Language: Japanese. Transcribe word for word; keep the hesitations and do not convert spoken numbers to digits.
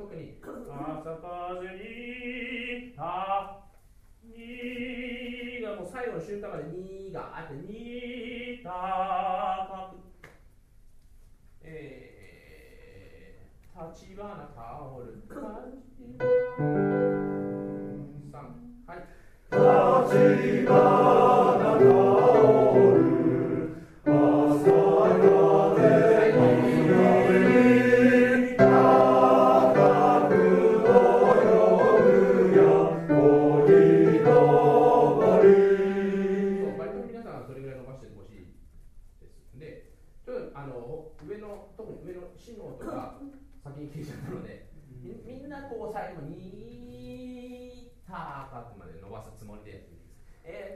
特に朝風にたにがもう最後の瞬間までにがあってにたかくえー、立花香る感じさんはい立花香る朝風に高く泳ぐや恋の森そう割と皆さんはそれぐらい伸ばしてほしいですでちょっとあの上の特に上のシの音が先に消えちゃったのでみ, みんなこう最後に高くまで伸ばすつもりでやってみてください。えー